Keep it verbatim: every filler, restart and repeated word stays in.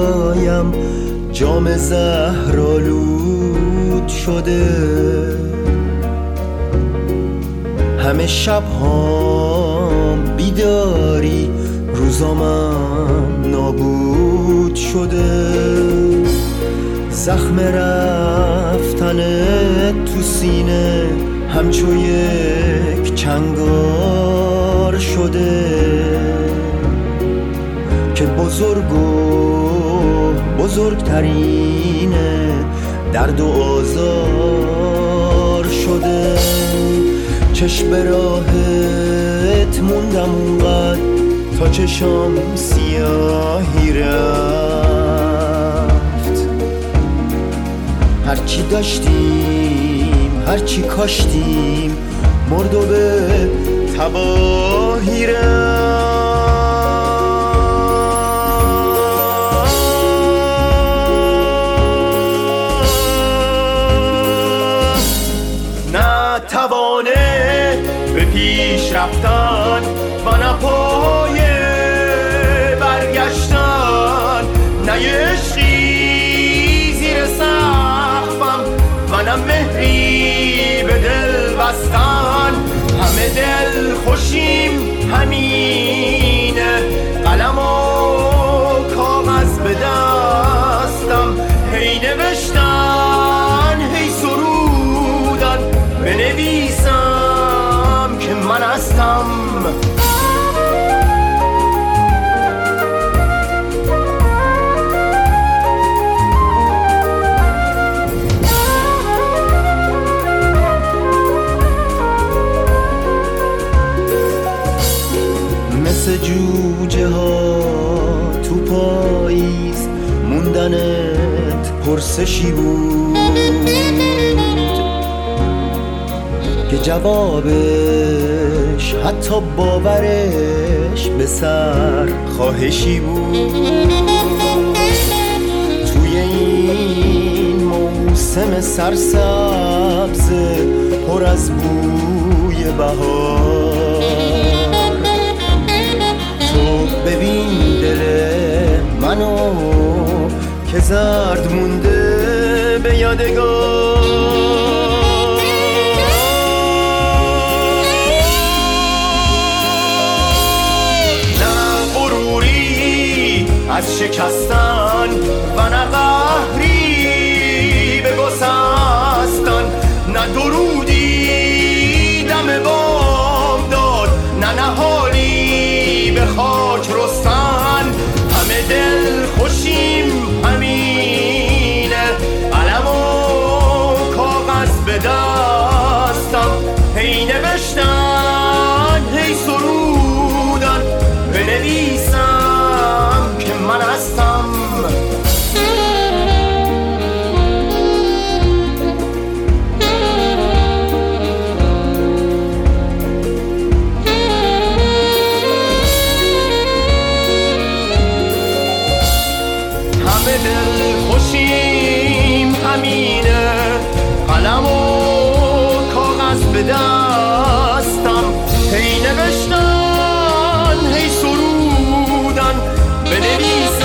پایم جام زهرآلود شده، همه شب هام بیداری، روزامم نابود شده. زخم رفتن تو سینه همچو یک چنگار شده که بزرگ و بزرگترینه درد و آزار شده. چشم به راهت موندم اونقدر تا چشام سیاهی رفت. هرچی داشتیم هرچی کاشتیم مرد و به تباهی رفت. نه توانه به پیش رفتن و نه پای برگشتن، نه عشقی زیر سقفم و نه مهری به دل بستن. همه دل خوشیم همینه، قلم و کاغذ به دستم، هی نوشتن هی سرودن، بنویسم که من هستم. مثل جوجه ها تو پاییز موندنت پرسشی بود که جوابش حتی باورش به سر خواهشی بود. توی این موسم سرسبز پر از بوی بهار، تو ببین دل منو که زرد مونده به یادگار. از شکستن و نه قهری به گسستن، نه درودی دم بام داد، نه نهالی به خاک رستن. همه دل خوشیم همینه، قلم و کاغذ به دستم، هی نوشتن هی سرودن، بنویسم که من هستم. همه دل خوشیم همینه، قلم و کاغذ به دستم، هی نوشتن هی سرودن، بنویسم